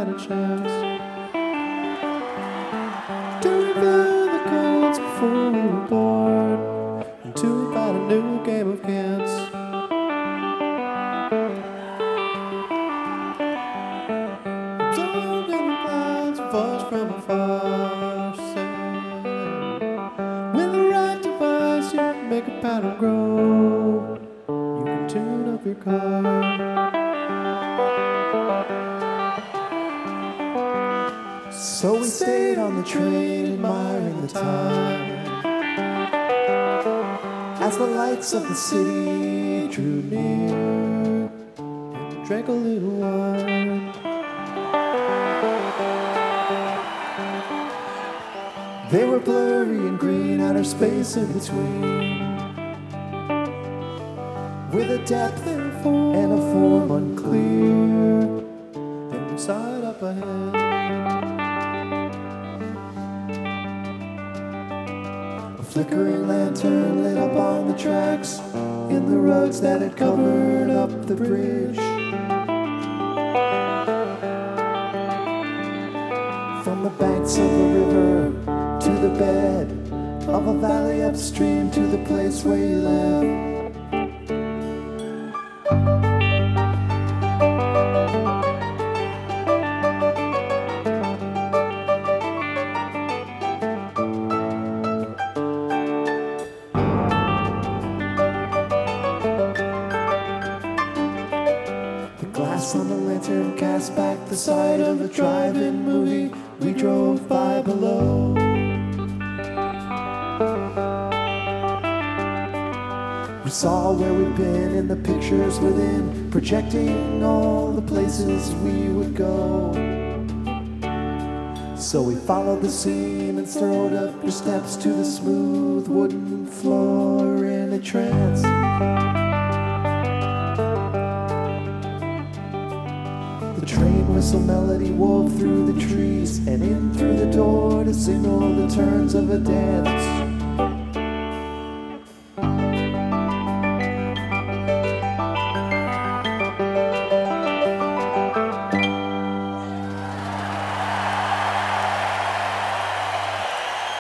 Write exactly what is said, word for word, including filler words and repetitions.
had a chance to review the codes before we were born, and to find a new game of cans. Absorbed in the clouds, voice from afar said, with the right device you can make a pattern grow. You can tune up your car. So we stayed on the train, admiring the time, as the lights of the city drew near, and we drank a little wine. They were blurry and green, outer space in between, with a depth and a form unclear. Then we saw it up ahead, flickering lantern lit up on the tracks, in the rugs that had covered up the bridge. From the banks of the river to the bed of a valley upstream, to the place where you live. Glass on the lantern cast back the side of a drive-in movie we drove by below. We saw where we'd been in the pictures within, projecting all the places we would go. So we followed the scene and strode up your steps to the smooth wooden floor in a trance. The train whistle melody wove through the trees and in through the door to signal the turns of a dance.